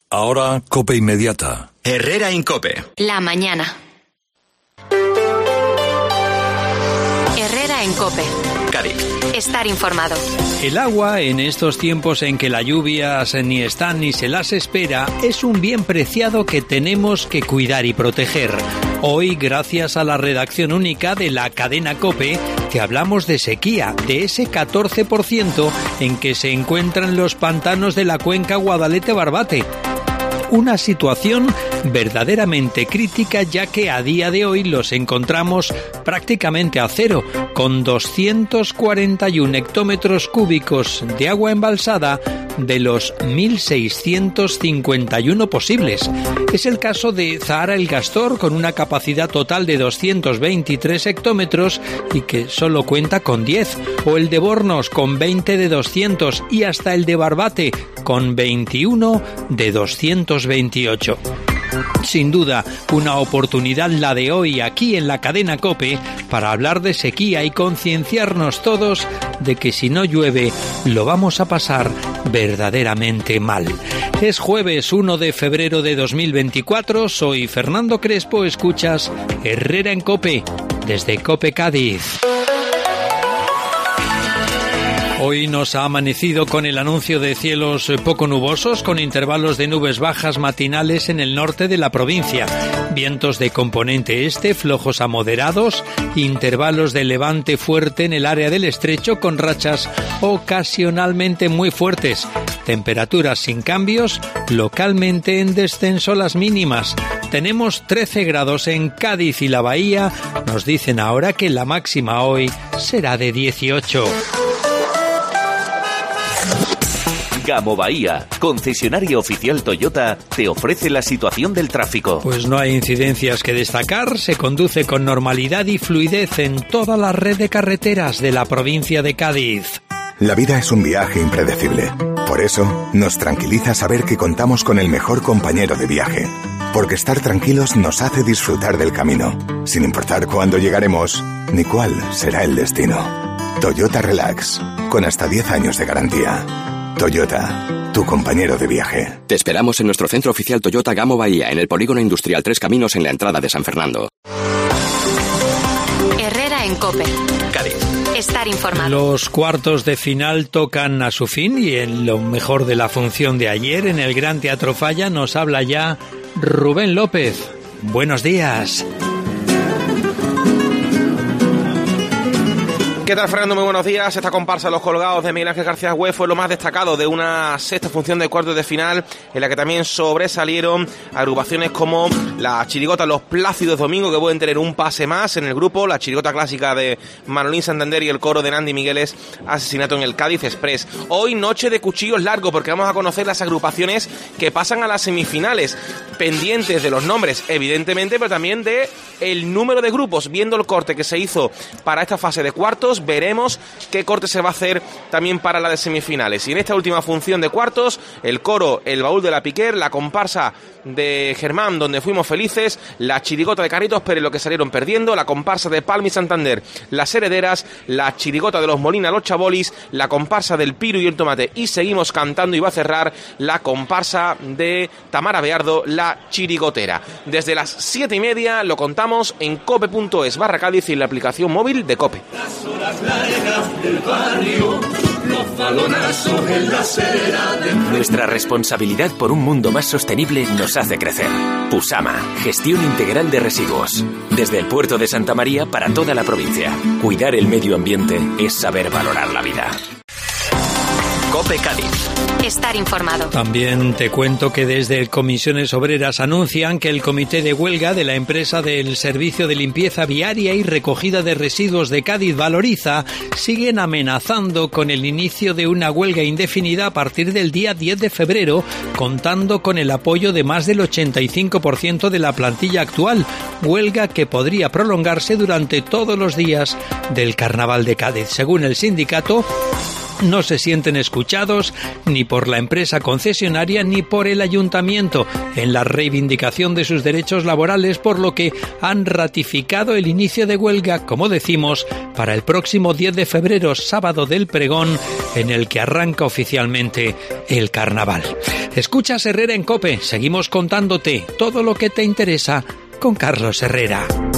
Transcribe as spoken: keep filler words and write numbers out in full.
Ahora, COPE Inmediata. Herrera Incope. La mañana. Herrera en COPE. Cádiz. Estar informado. El agua, en estos tiempos en que las lluvias ni están ni se las espera, es un bien preciado que tenemos que cuidar y proteger. Hoy, gracias a la redacción única de la cadena COPE, te hablamos de sequía, de ese catorce por ciento en que se encuentran los pantanos de la cuenca Guadalete-Barbate. Una situación verdaderamente crítica, ya que a día de hoy los encontramos prácticamente a cero, con doscientos cuarenta y uno hectómetros cúbicos de agua embalsada de los mil seiscientos cincuenta y uno posibles. Es el caso de Zahara el Gastor, con una capacidad total de doscientos veintitrés hectómetros y que solo cuenta con diez, o el de Bornos con veinte de doscientos y hasta el de Barbate con veintiuno de doscientos veintiocho. Sin duda, una oportunidad la de hoy aquí en la cadena COPE para hablar de sequía y concienciarnos todos de que si no llueve lo vamos a pasar verdaderamente mal. Es jueves uno de febrero de dos mil veinticuatro, soy Fernando Crespo, escuchas Herrera en COPE desde COPE Cádiz. Hoy nos ha amanecido con el anuncio de cielos poco nubosos, con intervalos de nubes bajas matinales en el norte de la provincia. Vientos de componente este, flojos a moderados, intervalos de levante fuerte en el área del estrecho con rachas ocasionalmente muy fuertes. Temperaturas sin cambios, localmente en descenso las mínimas. Tenemos trece grados en Cádiz y la Bahía. Nos dicen ahora que la máxima hoy será de dieciocho. Gamo Bahía, concesionario oficial Toyota, te ofrece la situación del tráfico. Pues no hay incidencias que destacar, se conduce con normalidad y fluidez en toda la red de carreteras de la provincia de Cádiz. La vida es un viaje impredecible. Por eso, nos tranquiliza saber que contamos con el mejor compañero de viaje. Porque estar tranquilos nos hace disfrutar del camino, sin importar cuándo llegaremos ni cuál será el destino. Toyota Relax, con hasta diez años de garantía. Toyota, tu compañero de viaje. Te esperamos en nuestro centro oficial Toyota Gamo Bahía, en el Polígono Industrial Tres Caminos, en la entrada de San Fernando. Herrera en COPE. Cádiz. Estar informado. Los cuartos de final tocan a su fin y en lo mejor de la función de ayer, en el Gran Teatro Falla, nos habla ya Rubén López. Buenos días. ¿Qué tal, Fernando? Muy buenos días. Esta comparsa Los Colgados de Miguel Ángel García Güell fue lo más destacado de una sexta función de cuartos de final, en la que también sobresalieron agrupaciones como la chirigota Los Plácidos Domingo, que pueden tener un pase más en el grupo, la chirigota clásica de Manolín Santander y el coro de Nandi Migueles, Asesinato en el Cádiz Express. Hoy noche de cuchillos largos, porque vamos a conocer las agrupaciones que pasan a las semifinales, pendientes de los nombres, evidentemente, pero también de el número de grupos. Viendo el corte que se hizo para esta fase de cuartos, veremos qué corte se va a hacer también para la de semifinales. Y en esta última función de cuartos, el coro El Baúl de la Piquer, la comparsa de Germán, Donde Fuimos Felices, la chirigota de Carritos Pérez, Lo que salieron perdiendo, la comparsa de Palma y Santander, Las Herederas, la chirigota de los Molina, Los Chabolis, la comparsa del Piru y el Tomate, y seguimos cantando, y va a cerrar la comparsa de Tamara Beardo, la chirigotera. Desde las siete y media lo contamos en cope.es barra Cádiz y en la aplicación móvil de COPE. Del barrio, los balonazos en la acera de... Nuestra responsabilidad por un mundo más sostenible nos hace crecer. Pusama, gestión integral de residuos. Desde el puerto de Santa María para toda la provincia. Cuidar el medio ambiente es saber valorar la vida. COPE Cádiz. Estar informado. También te cuento que desde el Comisiones Obreras anuncian que el comité de huelga de la empresa del Servicio de Limpieza Viaria y Recogida de Residuos de Cádiz, Valoriza, siguen amenazando con el inicio de una huelga indefinida a partir del día diez de febrero, contando con el apoyo de más del ochenta y cinco por ciento de la plantilla actual, huelga que podría prolongarse durante todos los días del Carnaval de Cádiz. Según el sindicato, no se sienten escuchados ni por la empresa concesionaria ni por el ayuntamiento en la reivindicación de sus derechos laborales, por lo que han ratificado el inicio de huelga, como decimos, para el próximo diez de febrero, sábado del pregón, en el que arranca oficialmente el carnaval. Escuchas Herrera en COPE, seguimos contándote todo lo que te interesa con Carlos Herrera.